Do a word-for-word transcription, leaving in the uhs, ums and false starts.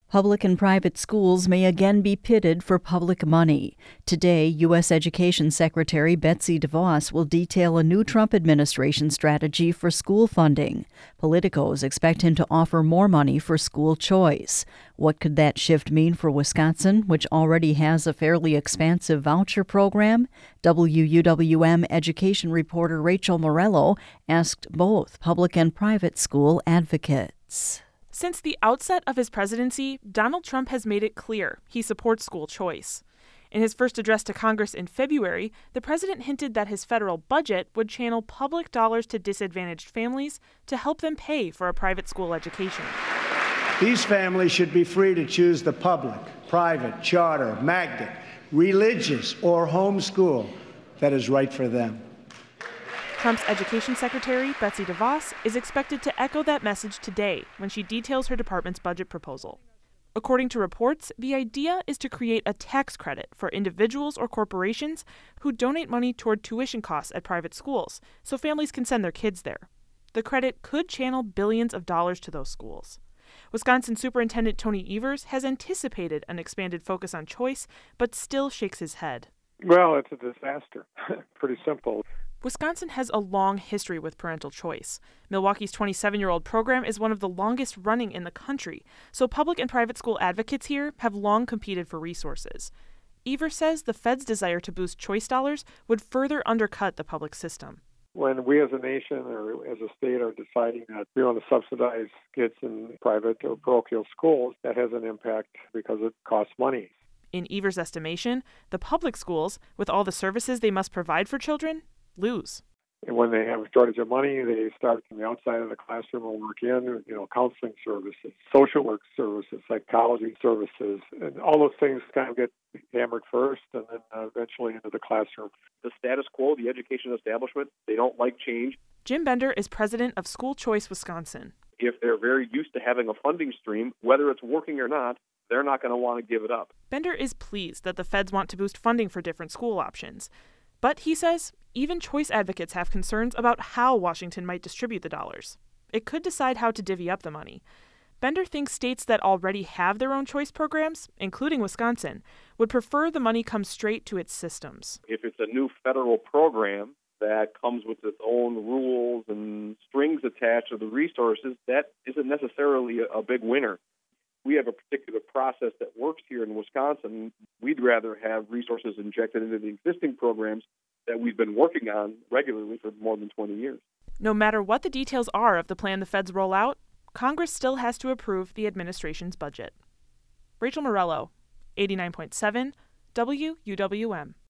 Public and private schools may again be pitted for public money. Today, U S. Education Secretary Betsy DeVos will detail a new Trump administration strategy for school funding. Politicos expect him to offer more money for school choice. What could that shift mean for Wisconsin, which already has a fairly expansive voucher program? W U W M education reporter Rachel Morello asked both public and private school advocates. Since the outset of his presidency, Donald Trump has made it clear he supports school choice. In his first address to Congress in February, the president hinted that his federal budget would channel public dollars to disadvantaged families to help them pay for a private school education. These families should be free to choose the public, private, charter, magnet, religious, or homeschool that is right for them. Trump's education secretary, Betsy DeVos, is expected to echo that message today when she details her department's budget proposal. According to reports, the idea is to create a tax credit for individuals or corporations who donate money toward tuition costs at private schools, so families can send their kids there. The credit could channel billions of dollars to those schools. Wisconsin Superintendent Tony Evers has anticipated an expanded focus on choice, but still shakes his head. Well, it's a disaster. Pretty simple. Wisconsin has a long history with parental choice. Milwaukee's twenty-seven-year-old program is one of the longest running in the country, so public and private school advocates here have long competed for resources. Evers says the Fed's desire to boost choice dollars would further undercut the public system. When we as a nation or as a state are deciding that we want to subsidize kids in private or parochial schools, that has an impact because it costs money. In Evers' estimation, the public schools, with all the services they must provide for children, lose. And when they have a shortage of money, they start from the outside of the classroom and work in, you know, counseling services, social work services, psychology services, and all those things kind of get hammered first and then uh, eventually into the classroom. The status quo, the education establishment, they don't like change. Jim Bender is president of School Choice Wisconsin. If they're very used to having a funding stream, whether it's working or not, they're not going to want to give it up. Bender is pleased that the feds want to boost funding for different school options. But he says even choice advocates have concerns about how Washington might distribute the dollars. It could decide how to divvy up the money. Bender thinks states that already have their own choice programs, including Wisconsin, would prefer the money come straight to its systems. If it's a new federal program that comes with its own rules and strings attached to the resources, that isn't necessarily a, a big winner. We have a particular process that works here in Wisconsin. We'd rather have resources injected into the existing programs that we've been working on regularly for more than twenty years. No matter what the details are of the plan the feds roll out, Congress still has to approve the administration's budget. Rachel Morello, eighty-nine point seven W U W M.